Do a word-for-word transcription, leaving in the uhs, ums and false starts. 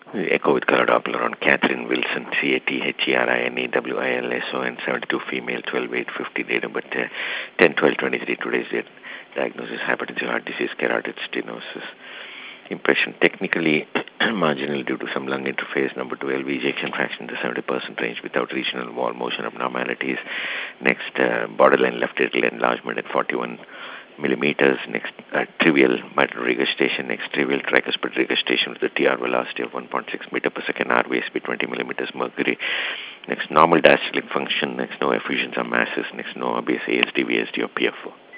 Echo with color Doppler on Catherine Wilson, C A T H E R I N E W I L S O N, seventy-two, female, twelve eight fifty, date of birth uh, ten twelve twenty-three, today's date. Diagnosis: hypertension, heart disease, carotid stenosis. Impression: technically marginal due to some lung interface. Number two, L V ejection fraction in the seventy percent range without regional wall motion abnormalities. Next, uh, borderline left atrial enlargement at forty-one millimeters. Next, uh, trivial mitral regurgitation. Next, trivial tricuspid regurgitation with the T R velocity of one point six meter per second. R V S P twenty millimeters mercury. Next, normal diastolic function. Next, no effusions or masses. Next, no obvious A S D, V S D or P F O.